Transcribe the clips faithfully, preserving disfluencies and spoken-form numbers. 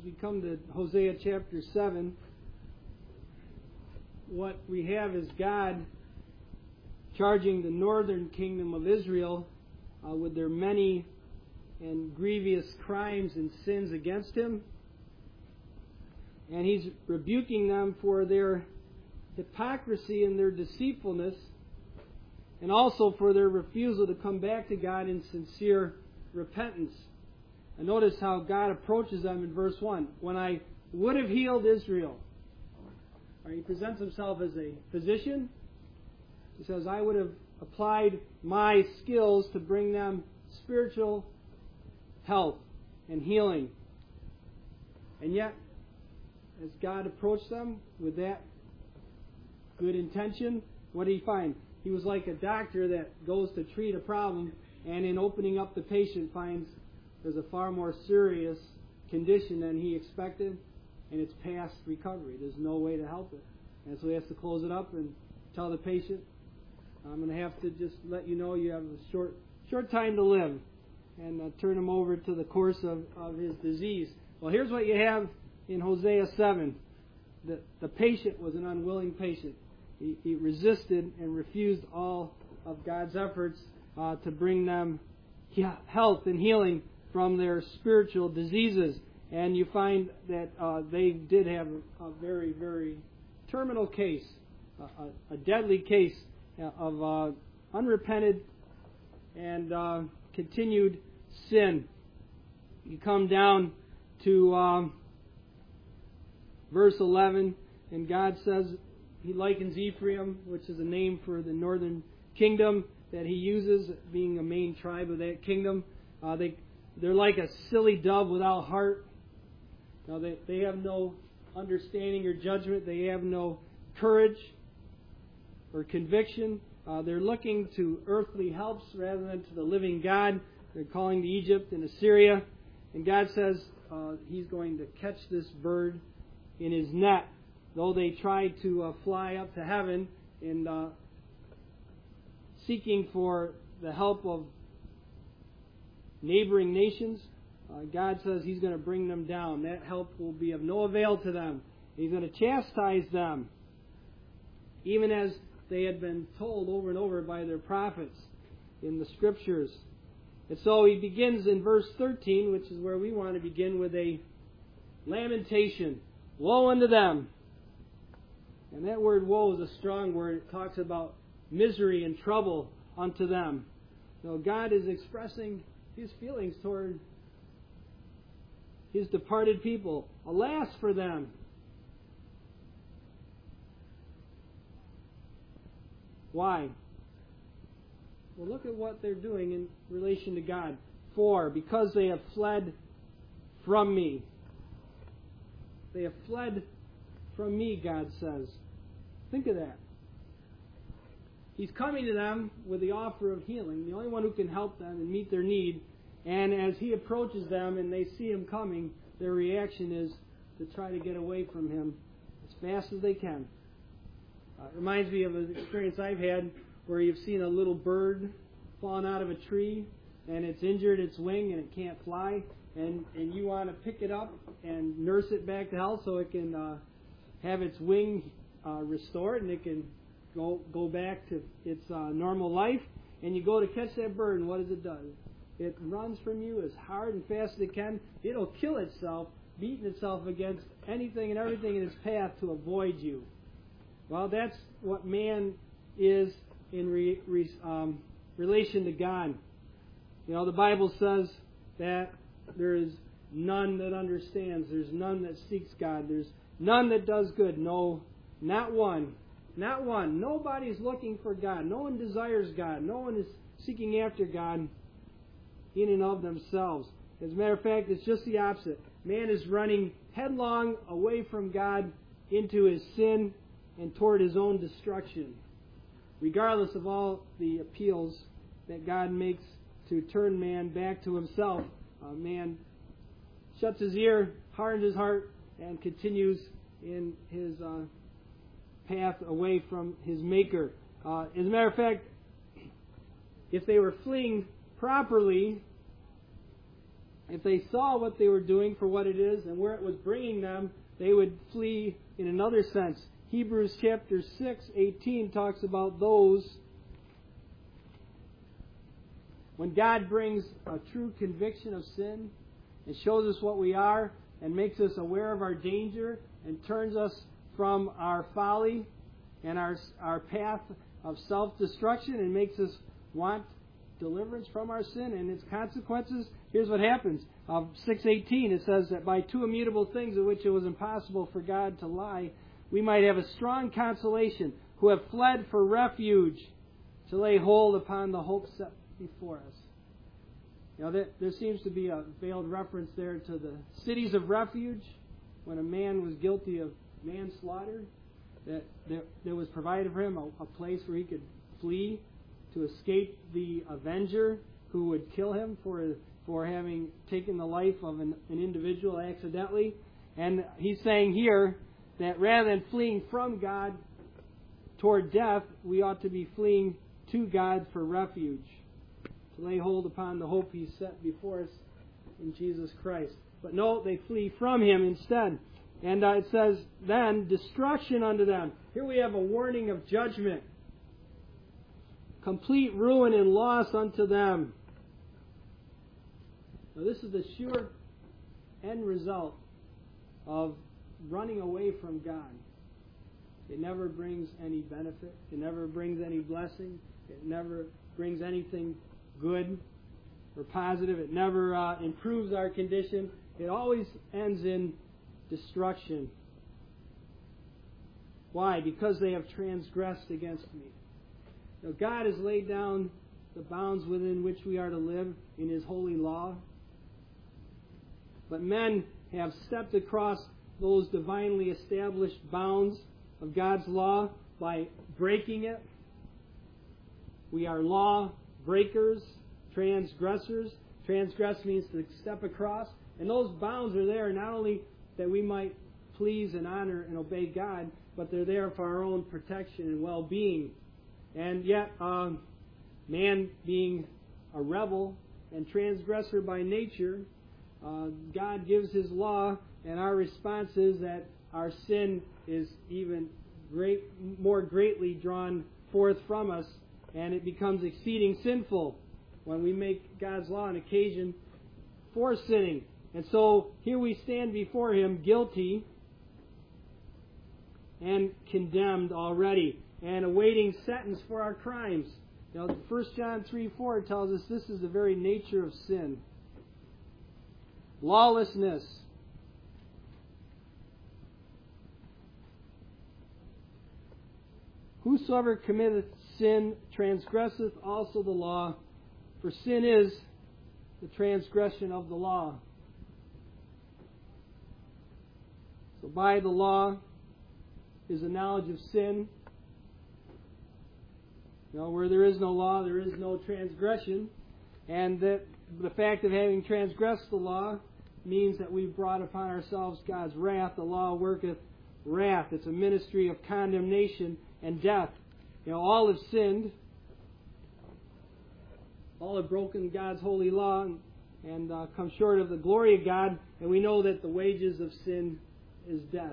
we come to Hosea chapter seven, what we have is God charging the northern kingdom of Israel uh, with their many and grievous crimes and sins against Him. And He's rebuking them for their hypocrisy and their deceitfulness, and also for their refusal to come back to God in sincere repentance. And notice how God approaches them in verse one. When I would have healed Israel. He presents Himself as a physician. He says, I would have applied my skills to bring them spiritual health and healing. And yet, as God approached them with that good intention, what did He find? He was like a doctor that goes to treat a problem, and in opening up the patient finds there's a far more serious condition than he expected, and it's past recovery. There's no way to help it. And so he has to close it up and tell the patient, I'm going to have to just let you know you have a short short time to live, and uh, turn him over to the course of, of his disease. Well, here's what you have in Hosea seven. The, the patient was an unwilling patient. He, he resisted and refused all of God's efforts uh, to bring them health and healing from their spiritual diseases. And you find that uh, they did have a very, very terminal case, a, a deadly case of uh, unrepented and uh, continued sin. You come down to um, verse eleven, and God says He likens Ephraim, which is a name for the northern kingdom that He uses, being a main tribe of that kingdom. Uh, they, they're like a silly dove without heart. Now, they, they have no understanding or judgment. They have no courage or conviction. Uh, they're looking to earthly helps rather than to the living God. They're calling to Egypt and Assyria. And God says uh, He's going to catch this bird in His net. Though they tried to uh, fly up to heaven in uh, seeking for the help of neighboring nations, uh, God says He's going to bring them down. That help will be of no avail to them. He's going to chastise them, even as they had been told over and over by their prophets in the Scriptures. And so He begins in verse thirteen, which is where we want to begin, with a lamentation. Woe unto them. And that word woe is a strong word. It talks about misery and trouble unto them. So God is expressing His feelings toward His departed people. Alas for them. Why? Well, look at what they're doing in relation to God. For, because they have fled from me. They have fled from me, God says. Think of that. He's coming to them with the offer of healing, the only one who can help them and meet their need. And as He approaches them and they see Him coming, their reaction is to try to get away from Him as fast as they can. Uh, it reminds me of an experience I've had where you've seen a little bird falling out of a tree and it's injured its wing and it can't fly, and, and you want to pick it up and nurse it back to health so it can uh, have its wing uh, restored and it can go go back to its uh, normal life. And you go to catch that bird, and what does it do? It runs from you as hard and fast as it can. It'll kill itself, beating itself against anything and everything in its path to avoid you. Well, that's what man is in re, re, um, relation to God. You know, the Bible says that there is none that understands. There's none that seeks God. There's none that does good. No, not one. Not one. Nobody's looking for God. No one desires God. No one is seeking after God in and of themselves. As a matter of fact, it's just the opposite. Man is running headlong away from God into his sin and toward his own destruction. Regardless of all the appeals that God makes to turn man back to Himself, uh, man shuts his ear, hardens his heart, and continues in his uh, path away from his Maker. Uh, as a matter of fact, if they were fleeing properly if they saw what they were doing for what it is and where it was bringing them, they would flee in another sense. Hebrews chapter six, eighteen talks about those when God brings a true conviction of sin and shows us what we are and makes us aware of our danger and turns us from our folly and our, our path of self-destruction and makes us want deliverance from our sin and its consequences. Here's what happens. Uh, six eighteen, it says that by two immutable things of which it was impossible for God to lie, we might have a strong consolation, who have fled for refuge to lay hold upon the hope set before us. You know, there, there seems to be a veiled reference there to the cities of refuge when a man was guilty of manslaughter, that there, there was provided for him a, a place where he could flee to escape the avenger who would kill him for for having taken the life of an, an individual accidentally. And he's saying here that rather than fleeing from God toward death, we ought to be fleeing to God for refuge, to lay hold upon the hope He's set before us in Jesus Christ. But no, they flee from Him instead. And uh, it says, then, destruction unto them. Here we have a warning of judgment. Complete ruin and loss unto them. Now, this is the sure end result of running away from God. It never brings any benefit. It never brings any blessing. It never brings anything good or positive. It never uh, improves our condition. It always ends in destruction. Why? Because they have transgressed against me. Now, God has laid down the bounds within which we are to live in His holy law. But men have stepped across those divinely established bounds of God's law by breaking it. We are law breakers, transgressors. Transgress means to step across. And those bounds are there not only that we might please and honor and obey God, but they're there for our own protection and well-being. And yet, um, man being a rebel and transgressor by nature, uh, God gives His law, and our response is that our sin is even great, more greatly drawn forth from us, and it becomes exceeding sinful when we make God's law an occasion for sinning. And so here we stand before Him guilty and condemned already and awaiting sentence for our crimes. Now, First John three four tells us this is the very nature of sin. Lawlessness. Whosoever committeth sin transgresseth also the law, for sin is the transgression of the law. So by the law is a knowledge of sin. You know, where there is no law, there is no transgression. And that the fact of having transgressed the law means that we've brought upon ourselves God's wrath. The law worketh wrath. It's a ministry of condemnation and death. You know, all have sinned. All have broken God's holy law and, and uh, come short of the glory of God. And we know that the wages of sin is death.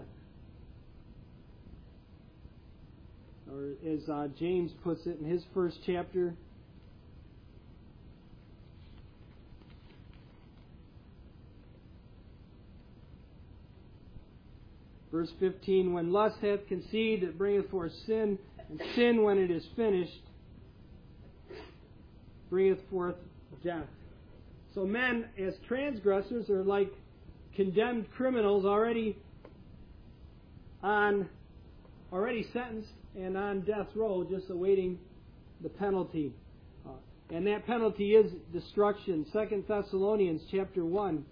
Or as uh, James puts it in his first chapter, verse fifteen, when lust hath conceived, it bringeth forth sin, and sin, when it is finished, bringeth forth death. So men, as transgressors, are like condemned criminals already on, already sentenced and on death row, just awaiting the penalty. Uh, and that penalty is destruction. Second Thessalonians chapter one.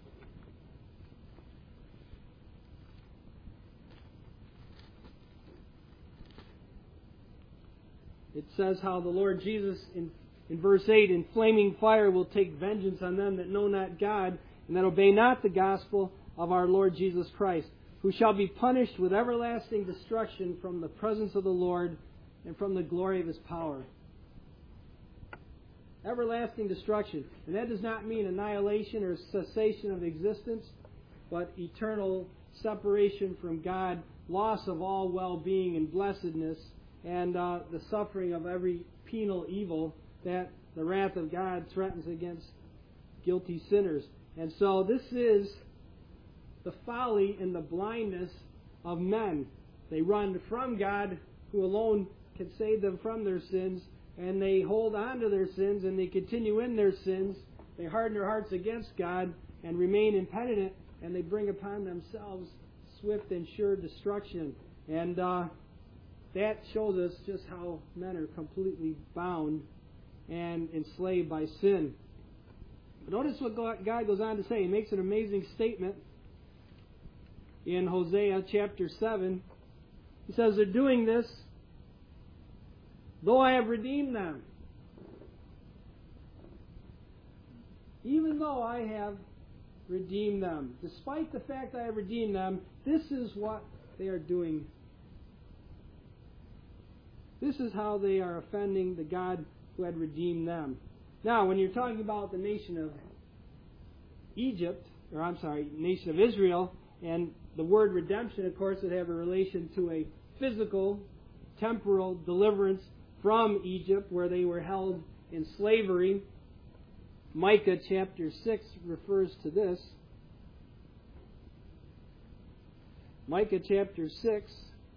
It says how the Lord Jesus, in, in verse eight, in flaming fire will take vengeance on them that know not God, and that obey not the gospel of our Lord Jesus Christ, who shall be punished with everlasting destruction from the presence of the Lord and from the glory of His power. everlasting destruction. And that does not mean annihilation or cessation of existence, but eternal separation from God, loss of all well-being and blessedness, and uh, the suffering of every penal evil that the wrath of God threatens against guilty sinners. And so this is the folly and the blindness of men. They run from God, who alone can save them from their sins, and they hold on to their sins, and they continue in their sins. They harden their hearts against God and remain impenitent, and they bring upon themselves swift and sure destruction. And uh, that shows us just how men are completely bound and enslaved by sin. But notice what God goes on to say. He makes an amazing statement in Hosea chapter seven. He says, they're doing this, though I have redeemed them. Even though I have redeemed them. Despite the fact I have redeemed them, this is what they are doing. This is how they are offending the God who had redeemed them. Now, when you're talking about the nation of Egypt, or I'm sorry, nation of Israel, and the word redemption, of course, would have a relation to a physical, temporal deliverance from Egypt, where they were held in slavery. Micah chapter six refers to this. Micah chapter six,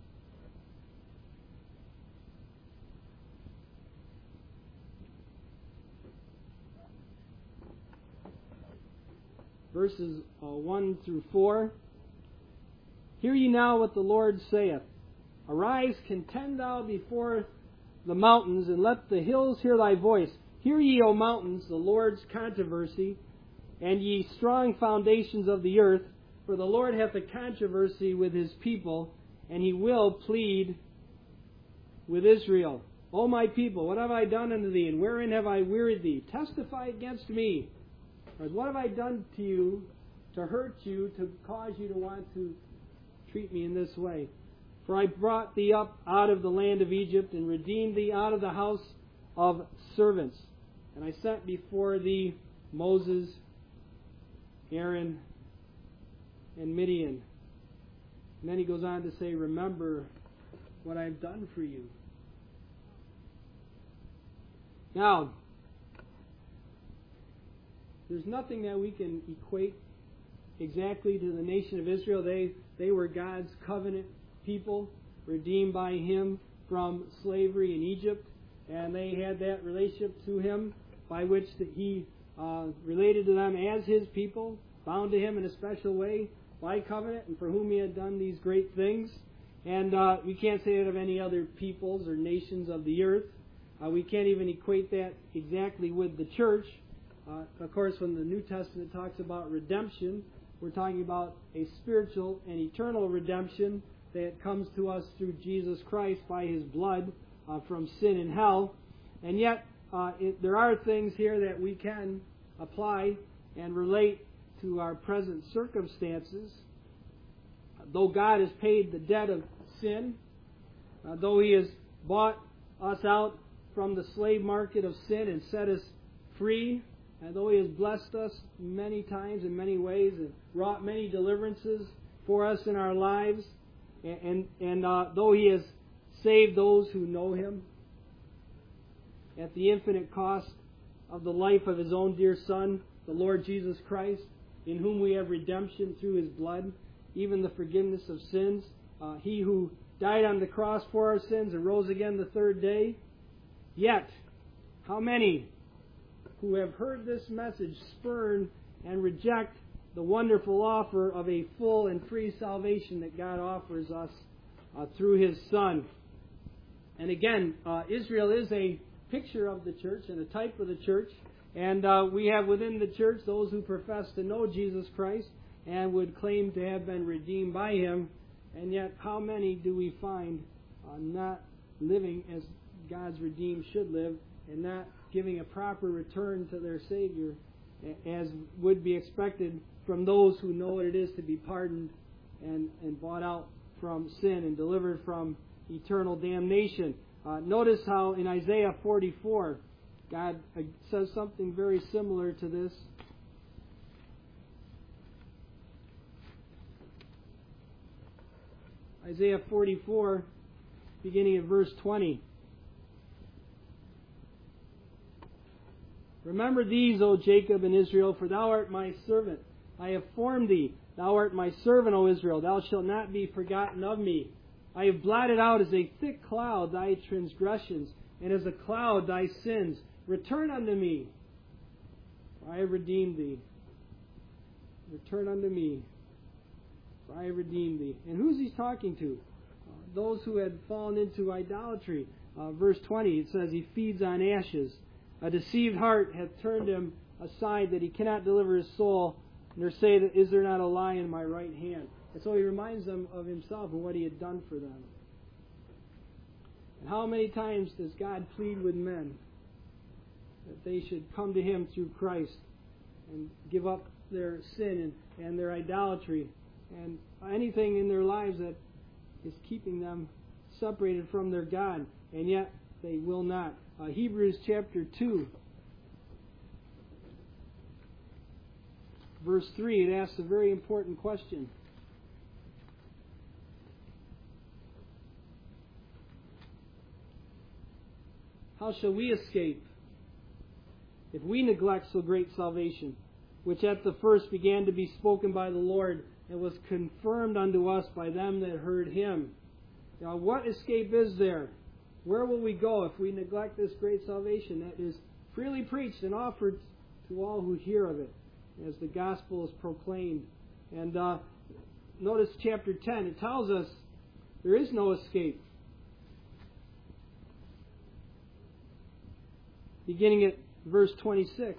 verses uh, one through four. Hear ye now what the Lord saith. Arise, contend thou before the mountains, and let the hills hear thy voice. Hear ye, O mountains, the Lord's controversy, and ye strong foundations of the earth. For the Lord hath a controversy with his people, and he will plead with Israel. O my people, what have I done unto thee, and wherein have I wearied thee? Testify against me. Or what have I done to you to hurt you, to cause you to want to treat me in this way? For I brought thee up out of the land of Egypt, and redeemed thee out of the house of servants. And I sent before thee Moses, Aaron, and Midian. And then he goes on to say, remember what I've done for you. Now, there's nothing that we can equate exactly to the nation of Israel. They, they were God's covenant people, redeemed by Him from slavery in Egypt. And they had that relationship to Him by which that He uh, related to them as His people, bound to Him in a special way by covenant, and for whom He had done these great things. And uh, we can't say that of any other peoples or nations of the earth. Uh, we can't even equate that exactly with the church. Uh, of course, when the New Testament talks about redemption, we're talking about a spiritual and eternal redemption that comes to us through Jesus Christ by His blood uh, from sin and hell. And yet, uh, it, there are things here that we can apply and relate to our present circumstances. Though God has paid the debt of sin, uh, though He has bought us out from the slave market of sin and set us free, and though He has blessed us many times in many ways and wrought many deliverances for us in our lives, and, and, and uh, though He has saved those who know Him at the infinite cost of the life of His own dear Son, the Lord Jesus Christ, in whom we have redemption through His blood, even the forgiveness of sins, uh, He who died on the cross for our sins and rose again the third day. Yet, how many who have heard this message spurn and reject the wonderful offer of a full and free salvation that God offers us uh, through His Son? And again, uh, Israel is a picture of the church and a type of the church. And uh, we have within the church those who profess to know Jesus Christ and would claim to have been redeemed by Him. And yet, how many do we find uh, not living as God's redeemed should live, and not giving a proper return to their Savior as would be expected from those who know what it is to be pardoned and, and bought out from sin and delivered from eternal damnation? Uh, notice how in Isaiah forty-four, God says something very similar to this. Isaiah forty-four, beginning at verse twenty. Remember these, O Jacob and Israel, for thou art my servant. I have formed thee. Thou art my servant, O Israel. Thou shalt not be forgotten of me. I have blotted out as a thick cloud thy transgressions, and as a cloud thy sins. Return unto me, for I have redeemed thee. Return unto me, for I have redeemed thee. And who's he talking to? Uh, those who had fallen into idolatry. Uh, verse twenty, it says, he feeds on ashes. A deceived heart hath turned him aside, that he cannot deliver his soul, nor say, that is there not a lie in my right hand? And so he reminds them of himself and what he had done for them. And how many times does God plead with men that they should come to him through Christ and give up their sin and, and their idolatry and anything in their lives that is keeping them separated from their God, and yet they will not. Uh, Hebrews chapter two, verse three, it asks a very important question. How shall we escape if we neglect so great salvation, which at the first began to be spoken by the Lord, and was confirmed unto us by them that heard him? Now, what escape is there? Where will we go if we neglect this great salvation that is freely preached and offered to all who hear of it, as the gospel is proclaimed? And uh, notice chapter ten, it tells us there is no escape. Beginning at verse twenty-six.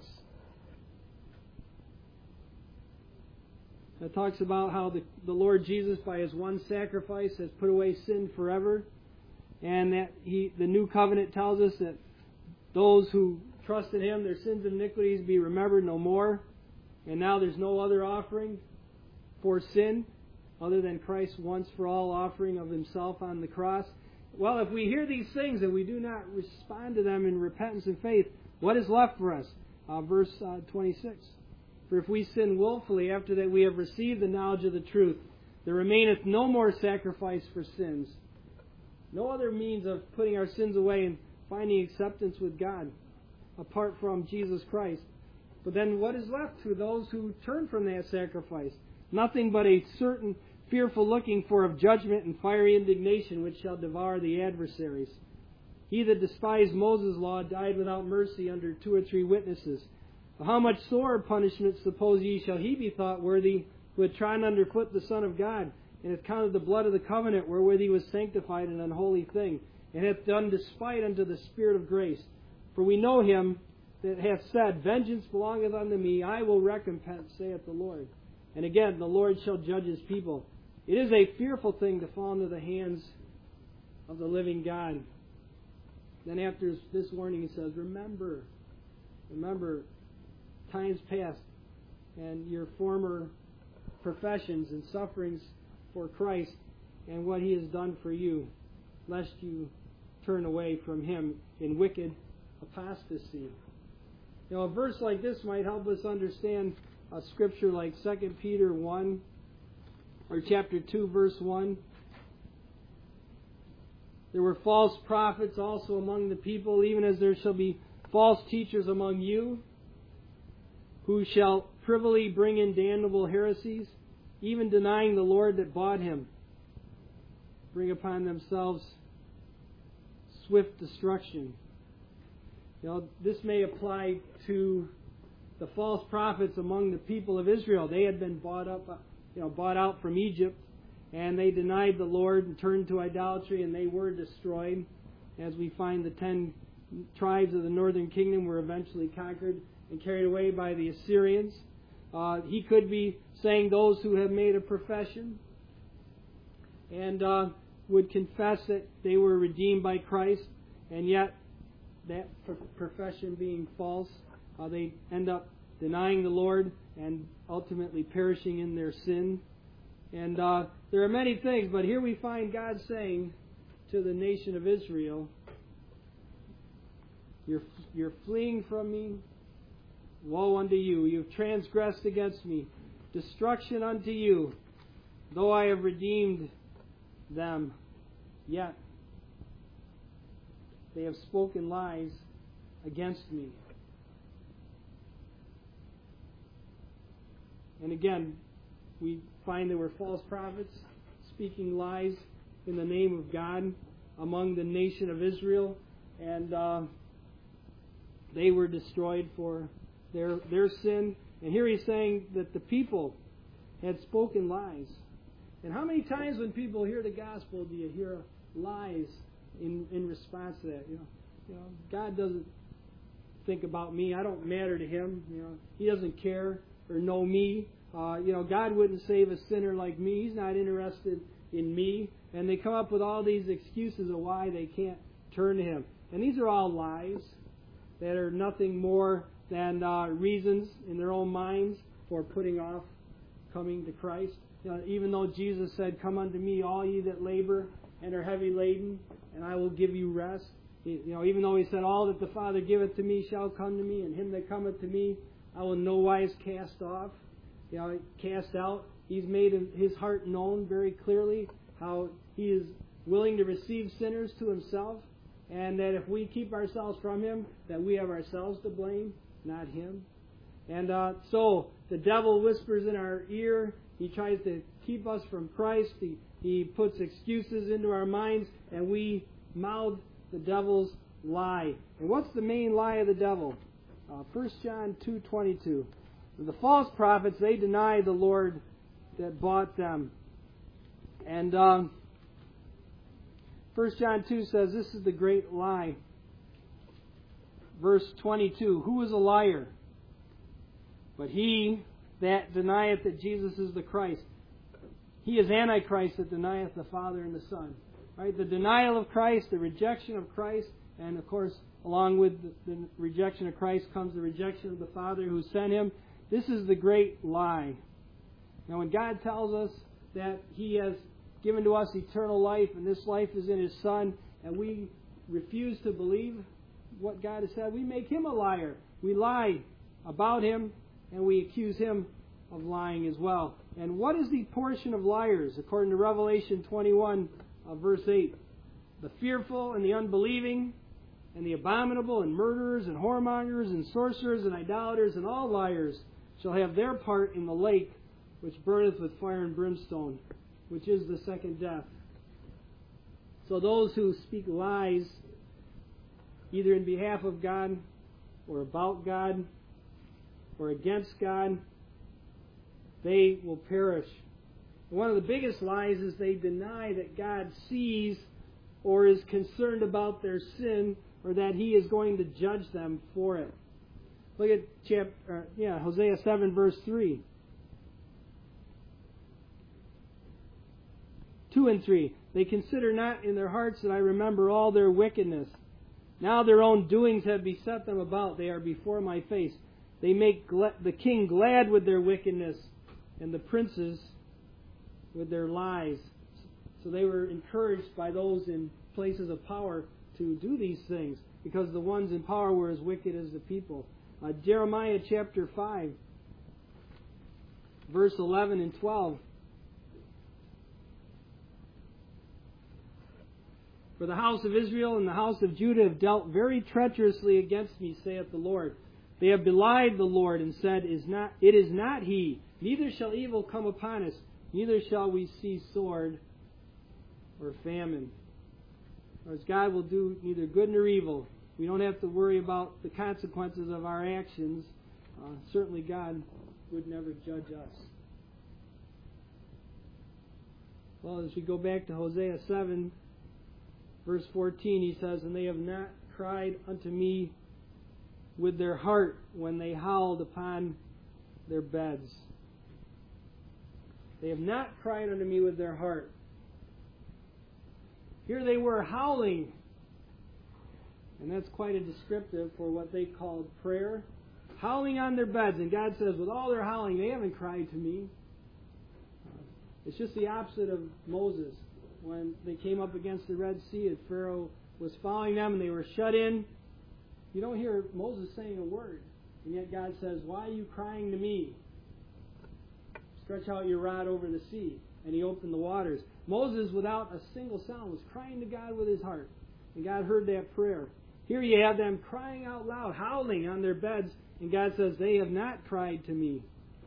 It talks about how the, the Lord Jesus, by his one sacrifice, has put away sin forever. And that he, the new covenant tells us that those who trust in him, their sins and iniquities be remembered no more. And now there's no other offering for sin other than Christ's once for all offering of himself on the cross. Well, if we hear these things and we do not respond to them in repentance and faith, what is left for us? Uh, verse uh, twenty-six. For if we sin willfully after that we have received the knowledge of the truth, there remaineth no more sacrifice for sins. No other means of putting our sins away and finding acceptance with God apart from Jesus Christ. But then what is left to those who turn from that sacrifice? Nothing but a certain fearful looking for of judgment and fiery indignation which shall devour the adversaries. He that despised Moses' law died without mercy under two or three witnesses. How much sore punishment, suppose ye, shall he be thought worthy who had trodden under foot the Son of God, and hath counted the blood of the covenant wherewith he was sanctified an unholy thing, and hath done despite unto the Spirit of grace? For we know him that hath said, Vengeance belongeth unto me, I will recompense, saith the Lord. And again, the Lord shall judge his people. It is a fearful thing to fall into the hands of the living God. Then after this warning, he says, Remember, remember times past and your former professions and sufferings for Christ and what he has done for you, lest you turn away from him in wicked apostasy. You know, a verse like this might help us understand a scripture like Second Peter one or chapter two, verse one. There were false prophets also among the people, even as there shall be false teachers among you, who shall privily bring in damnable heresies, even denying the Lord that bought him, bring upon themselves swift destruction. You know, this may apply to the false prophets among the people of Israel. They had been bought up, you know, bought out from Egypt, and they denied the Lord and turned to idolatry, and they were destroyed. As we find, the ten tribes of the northern kingdom were eventually conquered and carried away by the Assyrians. Uh, he could be saying those who have made a profession and uh, would confess that they were redeemed by Christ, and yet that profession being false, uh, they end up denying the Lord and ultimately perishing in their sin. And uh, there are many things, but here we find God saying to the nation of Israel, You're, you're fleeing from me. Woe unto you. You've transgressed against me. Destruction unto you. Though I have redeemed them, yet they have spoken lies against me. And again, we find there were false prophets speaking lies in the name of God among the nation of Israel, and uh, they were destroyed for their their sin. And here he's saying that the people had spoken lies. And how many times when people hear the gospel do you hear lies in, in response to that? You know, you know, God doesn't think about me. I don't matter to Him. You know, He doesn't care or know me. Uh, you know, God wouldn't save a sinner like me. He's not interested in me. And they come up with all these excuses of why they can't turn to Him. And these are all lies that are nothing more than uh, reasons in their own minds for putting off coming to Christ. You know, even though Jesus said, "Come unto me, all ye that labor and are heavy laden, and I will give you rest." You know, even though He said, "All that the Father giveth to me shall come to me, and him that cometh to me I will no wise cast off." You know, cast out. He's made His heart known very clearly how He is willing to receive sinners to Himself, and that if we keep ourselves from Him, that we have ourselves to blame, not Him. And uh, so the devil whispers in our ear. He tries to keep us from Christ. He, he puts excuses into our minds, and we mouth the devil's lie. And what's the main lie of the devil? Uh, First John two twenty-two. The false prophets, they deny the Lord that bought them. And um, First John two says this is the great lie. Verse twenty-two, "Who is a liar? But he that denieth that Jesus is the Christ. He is Antichrist that denieth the Father and the Son." Right? The denial of Christ, the rejection of Christ, and of course, along with the rejection of Christ comes the rejection of the Father who sent Him. This is the great lie. Now, when God tells us that He has given to us eternal life, and this life is in His Son, and we refuse to believe what God has said, we make Him a liar. We lie about Him, and we accuse Him of lying as well. And what is the portion of liars? According to Revelation twenty-one, uh, verse eight. "The fearful and the unbelieving, and the abominable, and murderers, and whoremongers, and sorcerers, and idolaters, and all liars shall have their part in the lake which burneth with fire and brimstone, which is the second death." So those who speak lies, either in behalf of God, or about God, or against God, they will perish. One of the biggest lies is they deny that God sees or is concerned about their sin, or that He is going to judge them for it. Look at chapter, uh, yeah, Hosea seven, verse three. two and three. "They consider not in their hearts that I remember all their wickedness. Now their own doings have beset them about. They are before my face. They make gla- the king glad with their wickedness, and the princes with their lies." So they were encouraged by those in places of power to do these things, because the ones in power were as wicked as the people. Uh, Jeremiah chapter five, verse eleven and twelve. "For the house of Israel and the house of Judah have dealt very treacherously against me, saith the Lord. They have belied the Lord, and said, Is not, It is not He, neither shall evil come upon us, neither shall we see sword or famine." Whereas God will do neither good nor evil. We don't have to worry about the consequences of our actions. Uh, certainly God would never judge us. Well, as we go back to Hosea seven, verse fourteen, he says, "And they have not cried unto me with their heart when they howled upon their beds." They have not cried unto me with their heart. Here they were howling. And that's quite a descriptive for what they called prayer. Howling on their beds. And God says, with all their howling, they haven't cried to me. It's just the opposite of Moses. When they came up against the Red Sea and Pharaoh was following them and they were shut in, You don't hear Moses saying a word. And yet God says, why are you crying to me? Stretch out your rod over the sea. And he opened the waters. Moses, without a single sound, was crying to God with his heart. And God heard that prayer. Here you have them crying out loud, howling on their beds. And God says, they have not cried to me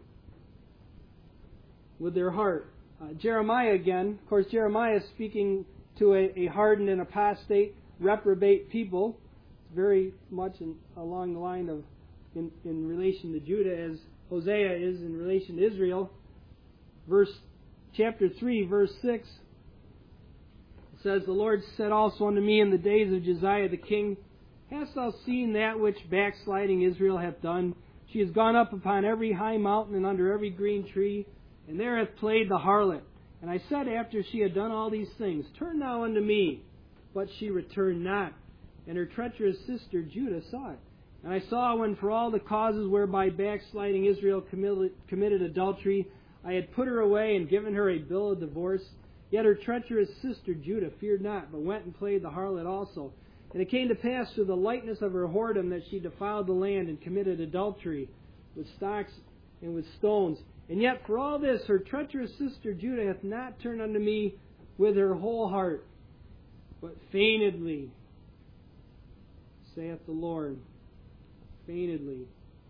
with their heart. Uh, Jeremiah again. Of course, Jeremiah is speaking to a, a hardened and apostate, reprobate people. It's very much in, along the line of in, in relation to Judah as Hosea is in relation to Israel. Verse chapter three, verse six says, the Lord said also unto me in the days of Josiah the king, hast thou seen that which backsliding Israel hath done? She has gone up upon every high mountain and under every green tree, and there hath played the harlot. And I said after she had done all these things, turn thou unto me. But she returned not. And her treacherous sister Judah saw it. And I saw when for all the causes whereby backsliding Israel committed, committed adultery, I had put her away and given her a bill of divorce. Yet her treacherous sister Judah feared not, but went and played the harlot also. And it came to pass through the lightness of her whoredom that she defiled the land and committed adultery with stocks and with stones. And yet for all this her treacherous sister Judah hath not turned unto me with her whole heart, but feignedly, saith the Lord. Feignedly.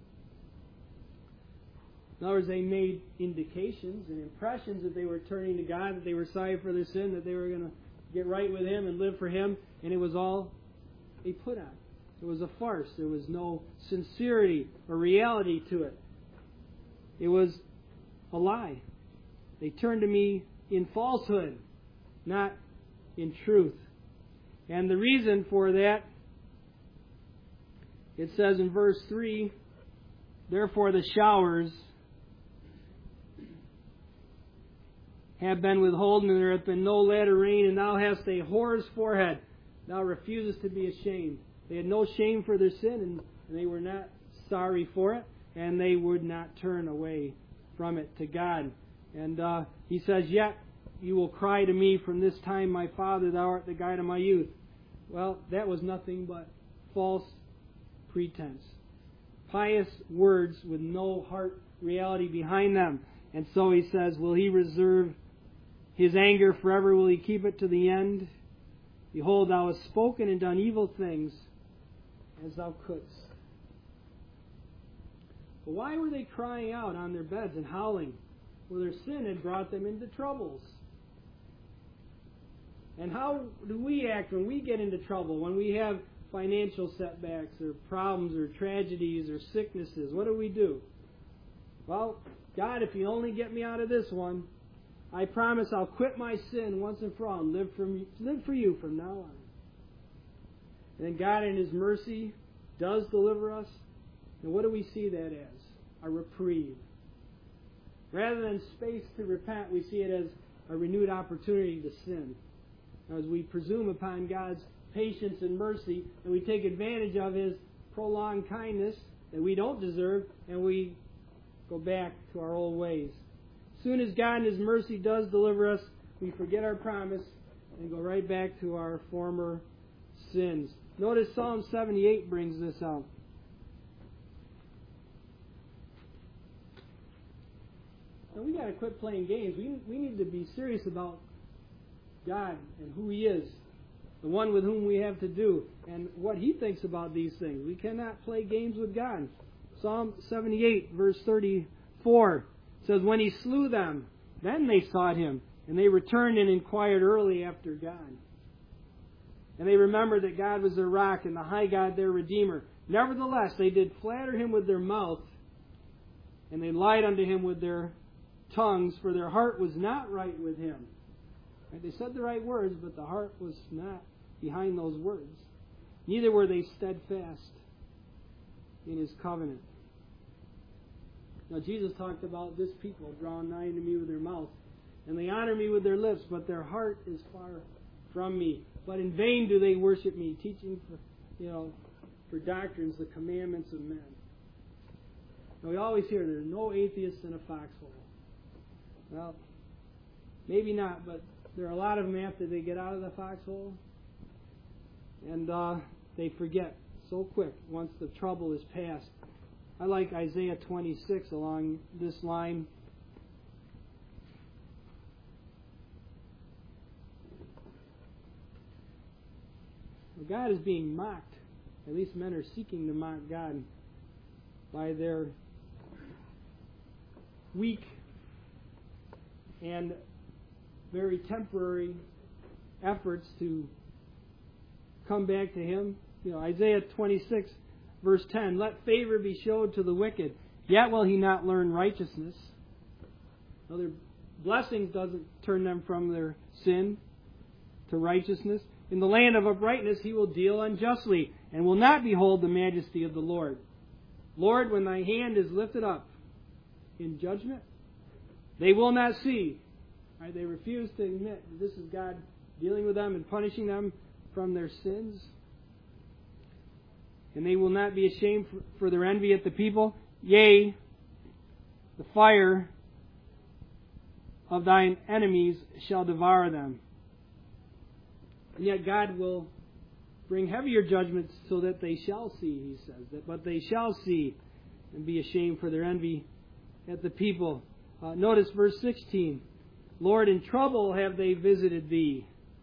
In other words, they made indications and impressions that they were turning to God, that they were sorry for their sin, that they were going to get right with Him and live for Him, and it was all a put-on. It was a farce. There was no sincerity or reality to it. It was a lie. They turned to me in falsehood, not in truth. And the reason for that, it says in verse three, therefore the showers have been withholden, and there hath been no latter rain, and thou hast a whore's forehead. Thou refusest to be ashamed. They had no shame for their sin, and, and they were not sorry for it, and they would not turn away from it to God. And uh, he says, yet you will cry to me from this time, my Father, thou art the guide of my youth. Well, that was nothing but false pretense. Pious words with no heart reality behind them. And so he says, will He reserve His anger forever? Will He keep it to the end? Behold, thou hast spoken and done evil things as thou couldst. But why were they crying out on their beds and howling? Well, their sin had brought them into troubles. And how do we act when we get into trouble? When we have financial setbacks or problems or tragedies or sicknesses, what do we do? Well, God, if You only get me out of this one, I promise I'll quit my sin once and for all and live for, me, live for You from now on. And then God in His mercy does deliver us. And what do we see that as? A reprieve. Rather than space to repent, we see it as a renewed opportunity to sin. As we presume upon God's patience and mercy, and we take advantage of His prolonged kindness that we don't deserve, and we go back to our old ways. As soon as God in His mercy does deliver us, we forget our promise and go right back to our former sins. Notice Psalm seventy-eight brings this out. Now we got to quit playing games. We we need to be serious about God and who He is, the one with whom we have to do, and what He thinks about these things. We cannot play games with God. Psalm seventy-eight, verse thirty-four says, when He slew them, then they sought Him, and they returned and inquired early after God. And they remembered that God was their rock and the high God their Redeemer. Nevertheless, they did flatter Him with their mouth, and they lied unto Him with their tongues, for their heart was not right with Him. Right? They said the right words, but the heart was not behind those words. Neither were they steadfast in His covenant. Now Jesus talked about this people drawing nigh to me with their mouth, and they honor me with their lips, but their heart is far from me. But in vain do they worship me, teaching for, you know, for doctrines the commandments of men. Now we always hear there's no atheists in a foxhole. Well, maybe not, but there are a lot of them after they get out of the foxhole, and uh, they forget so quick once the trouble is past. I like Isaiah twenty-six along this line. God is being mocked. At least men are seeking to mock God by their weak and very temporary efforts to come back to Him. You know, Isaiah twenty-six, verse ten, let favor be showed to the wicked, yet will he not learn righteousness. Now, their blessings doesn't turn them from their sin to righteousness. In the land of uprightness he will deal unjustly, and will not behold the majesty of the Lord. Lord, when thy hand is lifted up in judgment, they will not see. Right? They refuse to admit that this is God dealing with them and punishing them from their sins. And they will not be ashamed for, for their envy at the people. Yea, the fire of thine enemies shall devour them. And yet God will bring heavier judgments so that they shall see, he says. That, but they shall see and be ashamed for their envy at the people. Uh, notice verse sixteen. Lord, in trouble have they visited thee.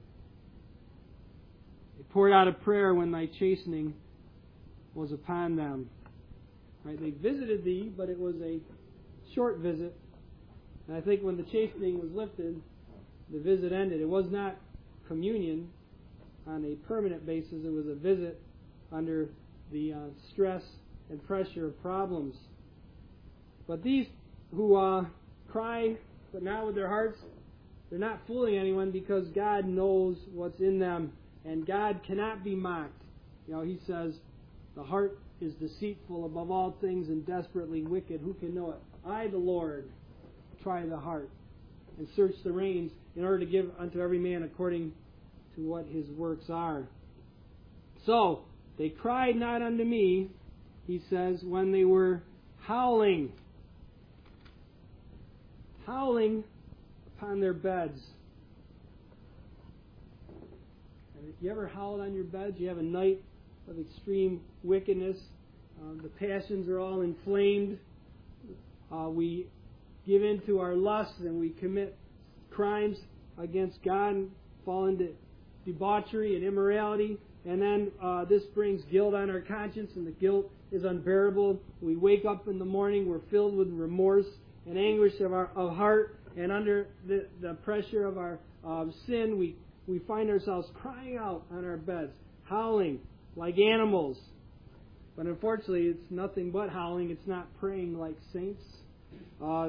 They poured out a prayer when thy chastening was upon them. Right? They visited thee, but it was a short visit. And I think when the chastening was lifted, the visit ended. It was not communion on a permanent basis. It was a visit under the uh, stress and pressure of problems. But these who uh, cry, but not with their hearts, they're not fooling anyone, because God knows what's in them, and God cannot be mocked. You know, He says, the heart is deceitful above all things and desperately wicked. Who can know it? I, the Lord, try the heart and search the reins in order to give unto every man according to what his works are. So, they cried not unto me, he says, when they were howling. Howling upon their beds. And if you ever howled on your beds, you have a night of extreme wickedness. Uh, the passions are all inflamed. Uh, we give in to our lusts and we commit crimes against God and fall into debauchery and immorality. And then uh, this brings guilt on our conscience, and the guilt is unbearable. We wake up in the morning, we're filled with remorse and anguish of our of heart, and under the, the pressure of our uh, sin, we, we find ourselves crying out on our beds, howling like animals. But unfortunately, it's nothing but howling. It's not praying like saints. Uh,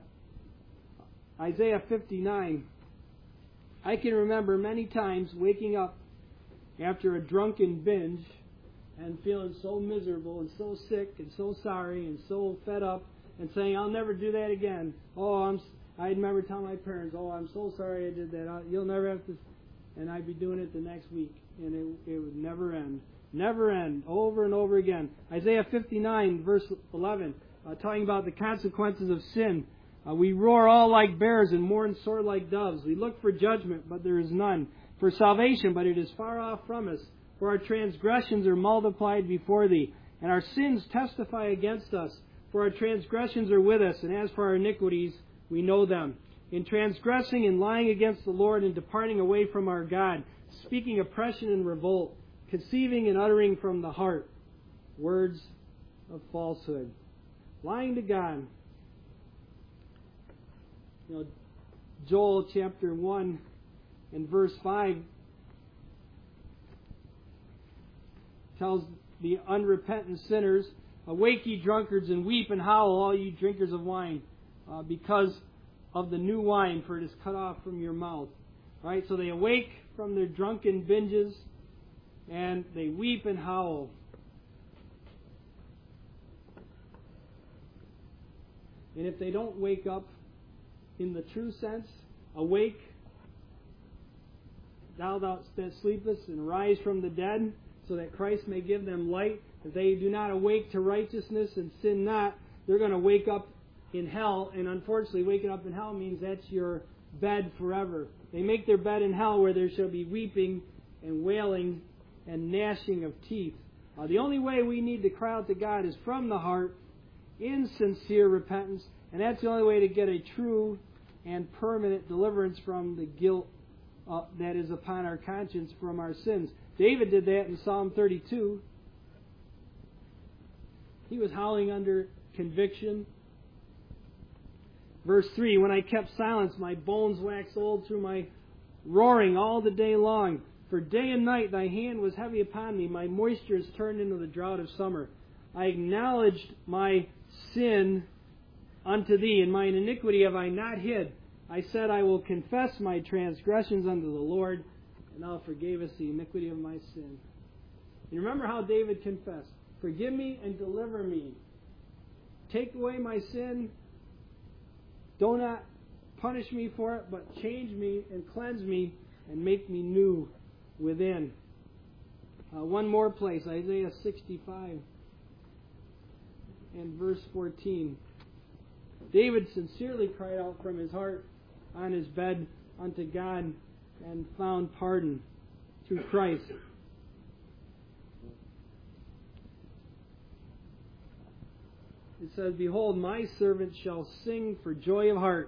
Isaiah fifty-nine. I can remember many times waking up after a drunken binge and feeling so miserable and so sick and so sorry and so fed up and saying, I'll never do that again. Oh, I'm. I remember telling my parents, oh, I'm so sorry I did that. I'll, you'll never have to. And I'd be doing it the next week, and it, it would never end. Never end. Over and over again. Isaiah fifty-nine, verse eleven, uh, talking about the consequences of sin. Uh, we roar all like bears and mourn sore like doves. We look for judgment, but there is none. For salvation, but it is far off from us. For our transgressions are multiplied before thee, and our sins testify against us. For our transgressions are with us, and as for our iniquities, we know them. In transgressing and lying against the Lord and departing away from our God, speaking oppression and revolt, conceiving and uttering from the heart words of falsehood. Lying to God. You know, Joel chapter one and verse five tells the unrepentant sinners, awake ye drunkards and weep and howl, all ye drinkers of wine, uh, because of the new wine, for it is cut off from your mouth. Right? So they awake from their drunken binges and they weep and howl. And if they don't wake up in the true sense, awake, thou that sleepest, and rise from the dead, so that Christ may give them light. If they do not awake to righteousness and sin not, they're going to wake up in hell. And unfortunately, waking up in hell means that's your bed forever. They make their bed in hell, where there shall be weeping and wailing and gnashing of teeth. Uh, the only way we need to cry out to God is from the heart, in sincere repentance, and that's the only way to get a true and permanent deliverance from the guilt uh, that is upon our conscience from our sins. David did that in Psalm thirty-two. He was howling under conviction. Verse three, when I kept silence, my bones waxed old through my roaring all the day long. For day and night thy hand was heavy upon me. My moisture is turned into the drought of summer. I acknowledged my sin unto thee, and mine iniquity have I not hid. I said, I will confess my transgressions unto the Lord, and thou forgavest the iniquity of my sin. And remember how David confessed, forgive me and deliver me. Take away my sin. Do not punish me for it, but change me and cleanse me and make me new within. Uh, one more place, Isaiah sixty-five and verse fourteen. David sincerely cried out from his heart on his bed unto God and found pardon through Christ. It says, behold, my servant shall sing for joy of heart.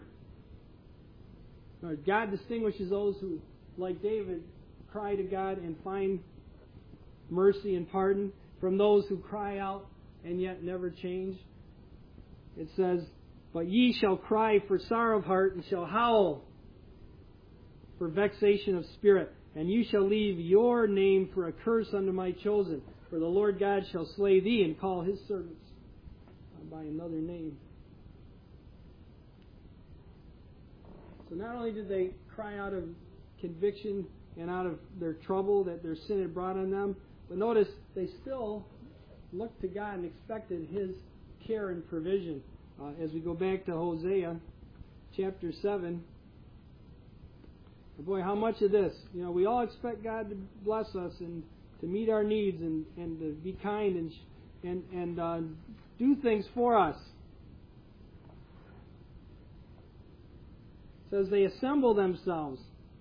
God distinguishes those who, like David, cry to God and find mercy and pardon from those who cry out and yet never change. It says, but ye shall cry for sorrow of heart and shall howl for vexation of spirit. And you shall leave your name for a curse unto my chosen. For the Lord God shall slay thee and call his servants by another name. So not only did they cry out of conviction and out of their trouble that their sin had brought on them, but notice they still looked to God and expected his care and provision. Uh, as we go back to Hosea chapter seven, boy, how much of this? You know, we all expect God to bless us and to meet our needs and, and to be kind and and and uh, do things for us. It says they assemble themselves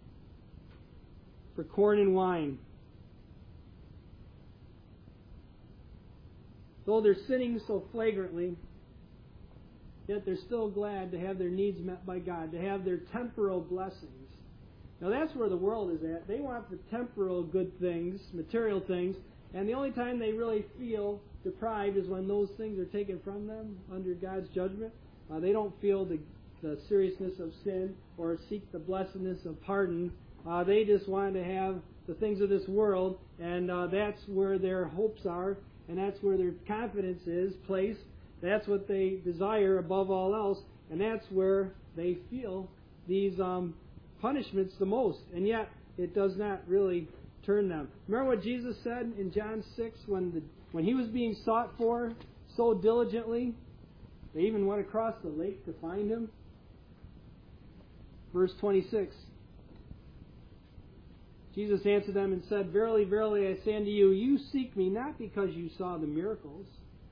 for corn and wine. Though they're sinning so flagrantly, yet they're still glad to have their needs met by God, to have their temporal blessings. Now that's where the world is at. They want the temporal good things, material things, and the only time they really feel deprived is when those things are taken from them under God's judgment. Uh, they don't feel the, the seriousness of sin or seek the blessedness of pardon. Uh, they just want to have the things of this world, and uh, that's where their hopes are, and that's where their confidence is placed. That's what they desire above all else, and that's where they feel these um, punishments the most. And yet, it does not really turn them. Remember what Jesus said in John six when the when he was being sought for so diligently? They even went across the lake to find him. Verse twenty-six. Jesus answered them and said, verily, verily, I say unto you, you seek me not because you saw the miracles,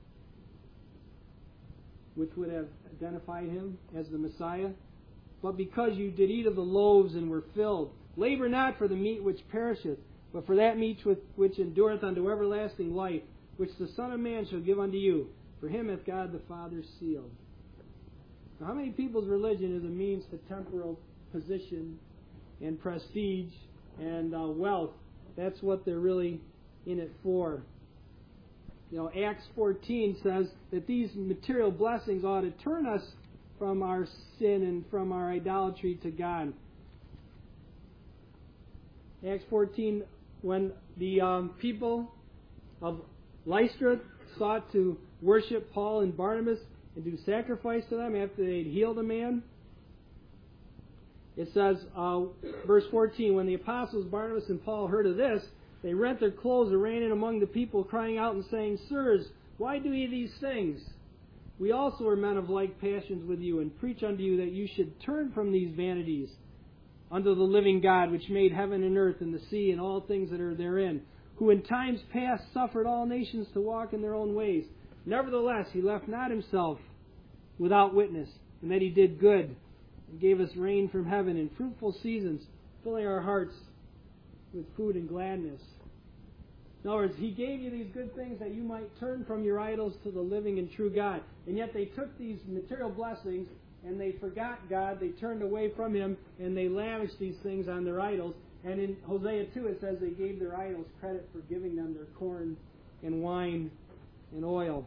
which would have identified him as the Messiah, but because you did eat of the loaves and were filled. Labor not for the meat which perisheth, but for that meat which endureth unto everlasting life, which the Son of Man shall give unto you. For him hath God the Father sealed. Now, how many people's religion is a means to temporal position and prestige and uh, wealth? That's what they're really in it for. You know, Acts fourteen says that these material blessings ought to turn us from our sin and from our idolatry to God. Acts fourteen, when the um, people of Lystra sought to worship Paul and Barnabas and do sacrifice to them after they'd healed a man, it says, uh, verse fourteen, when the apostles Barnabas and Paul heard of this, they rent their clothes and ran in among the people, crying out and saying, Sirs, why do ye these things? We also are men of like passions with you, and preach unto you that you should turn from these vanities unto the living God, which made heaven and earth and the sea and all things that are therein, who in times past suffered all nations to walk in their own ways. Nevertheless, he left not himself without witness, and that he did good, and gave us rain from heaven and fruitful seasons, filling our hearts with food and gladness. In other words, He gave you these good things that you might turn from your idols to the living and true God. And yet they took these material blessings and they forgot God, they turned away from Him, and they lavished these things on their idols. And in Hosea two it says they gave their idols credit for giving them their corn and wine and oil.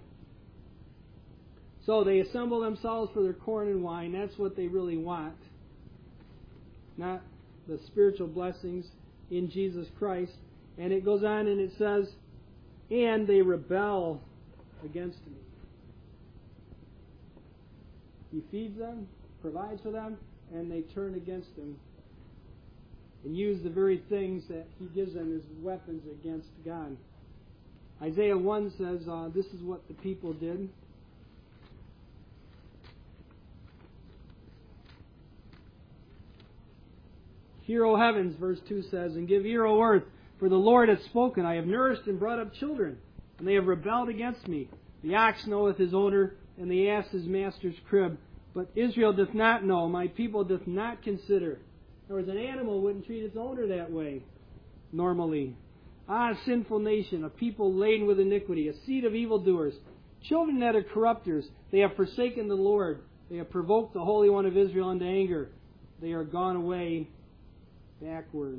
So they assemble themselves for their corn and wine. That's what they really want. Not the spiritual blessings in Jesus Christ. And it goes on and it says, and they rebel against me. He feeds them, provides for them, and they turn against Him and use the very things that He gives them as weapons against God. Isaiah one says, uh, this is what the people did. Hear, O heavens, verse two says, and give ear, O earth, for the Lord hath spoken. I have nourished and brought up children, and they have rebelled against me. The ox knoweth his owner, and the ass his master's crib. But Israel doth not know, my people doth not consider. In other words, an animal wouldn't treat its owner that way, normally. Ah, sinful nation, a people laden with iniquity, a seed of evildoers, children that are corrupters. They have forsaken the Lord. They have provoked the Holy One of Israel unto anger. They are gone away backward.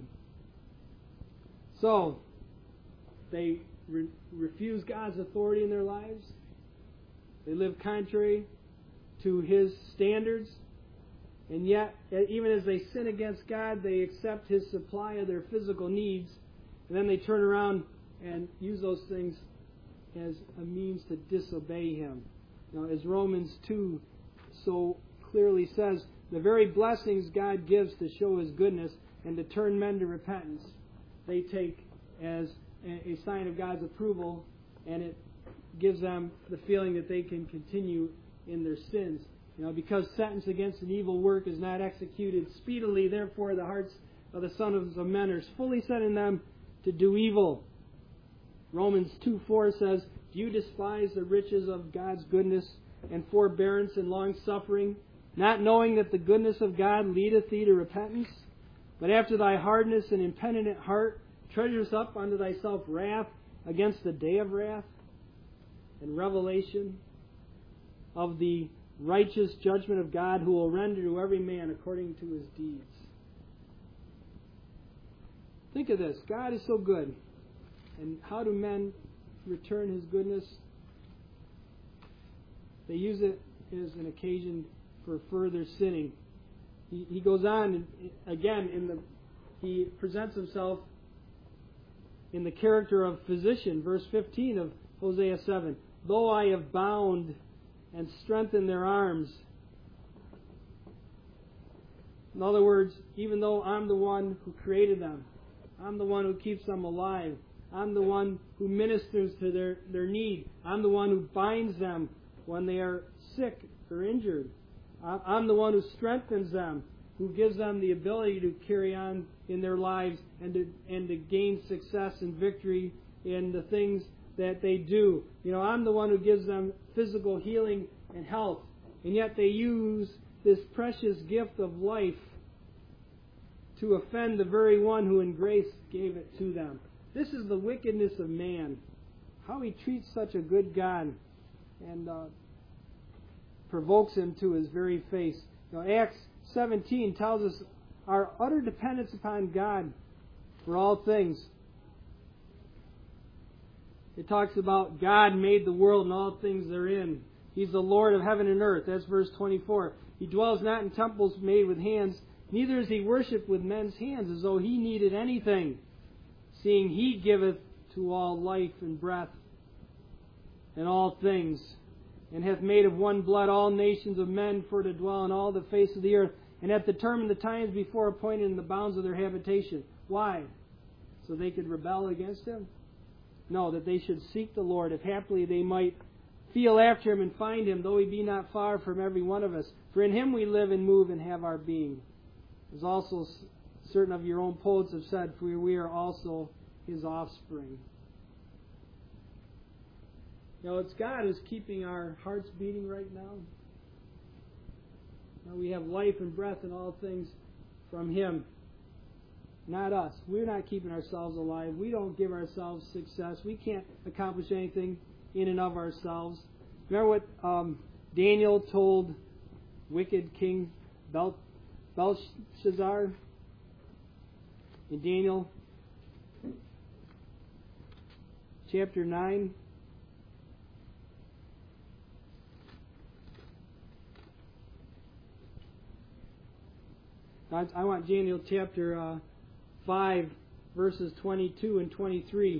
So, they re- refuse God's authority in their lives. They live contrary to His standards. And yet, even as they sin against God, they accept His supply of their physical needs. And then they turn around and use those things as a means to disobey Him. Now, as Romans two so clearly says, the very blessings God gives to show His goodness and to turn men to repentance, they take as a sign of God's approval, and it gives them the feeling that they can continue in their sins. You know, because sentence against an evil work is not executed speedily, therefore the hearts of the sons of men are fully set in them to do evil. Romans two four says, do you despise the riches of God's goodness and forbearance and long-suffering, not knowing that the goodness of God leadeth thee to repentance? But after thy hardness and impenitent heart treasures up unto thyself wrath against the day of wrath and revelation of the righteous judgment of God, who will render to every man according to his deeds. Think of this. God is so good. And how do men return His goodness? They use it as an occasion for further sinning. He, he goes on, and again, in the he presents Himself in the character of physician. Verse fifteen of Hosea seven. Though I have bound and strengthened their arms. In other words, even though I'm the one who created them, I'm the one who keeps them alive, I'm the one who ministers to their, their need, I'm the one who binds them when they are sick or injured, I'm the one who strengthens them, who gives them the ability to carry on in their lives and to, and to gain success and victory in the things that they do. You know, I'm the one who gives them physical healing and health, and yet they use this precious gift of life to offend the very one who in grace gave it to them. This is the wickedness of man. How he treats such a good God and uh, provokes him to his very face. Now, Acts seventeen tells us our utter dependence upon God for all things. It talks about God made the world and all things therein. He's the Lord of heaven and earth. That's verse twenty-four. He dwells not in temples made with hands, neither is He worshipped with men's hands, as though He needed anything, seeing He giveth to all life and breath and all things, and hath made of one blood all nations of men for to dwell on all the face of the earth, and hath determined the times before appointed in the bounds of their habitation. Why? So they could rebel against Him? No, that they should seek the Lord, if haply they might feel after Him and find Him, though He be not far from every one of us. For in Him we live and move and have our being. As also certain of your own poets have said, for we are also His offspring. You know, it's God who's keeping our hearts beating right now. Now we have life and breath and all things from Him. not us. We're not keeping ourselves alive. We don't give ourselves success. We can't accomplish anything in and of ourselves. Remember what um, Daniel told wicked King Bel- Belshazzar in Daniel chapter nine? I, I want Daniel chapter uh, five, verses twenty-two and twenty-three.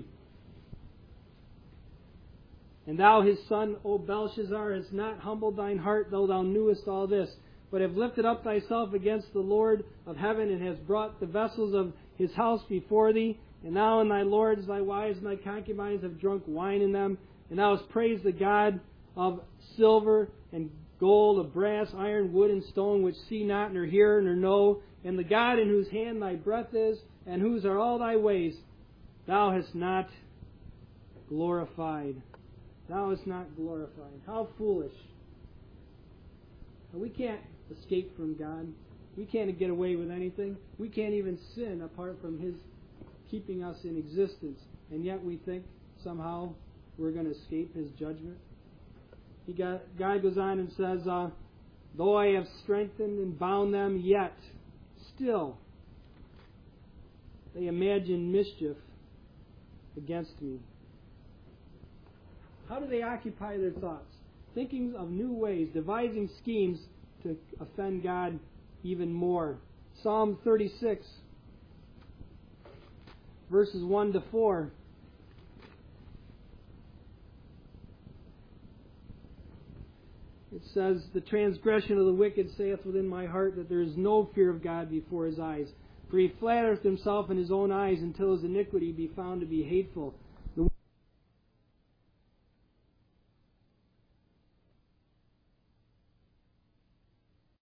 And thou, his son, O Belshazzar, hast not humbled thine heart, though thou knewest all this, but have lifted up thyself against the Lord of heaven, and hast brought the vessels of his house before thee. And thou and thy lords, thy wives, and thy concubines have drunk wine in them. And thou hast praised the God of silver and gold, of brass, iron, wood, and stone, which see not, nor hear, nor know, and the God in whose hand thy breath is, and whose are all thy ways, thou hast not glorified. Thou hast not glorified. How foolish. We can't escape from God. We can't get away with anything. We can't even sin apart from His keeping us in existence. And yet we think somehow we're going to escape His judgment. He got, God goes on and says, uh, though I have strengthened and bound them, yet still they imagine mischief against me. How do they occupy their thoughts? Thinking of new ways, devising schemes to offend God even more. Psalm thirty-six, verses one to four. It says, the transgression of the wicked saith within my heart that there is no fear of God before his eyes. For he flattereth himself in his own eyes until his iniquity be found to be hateful.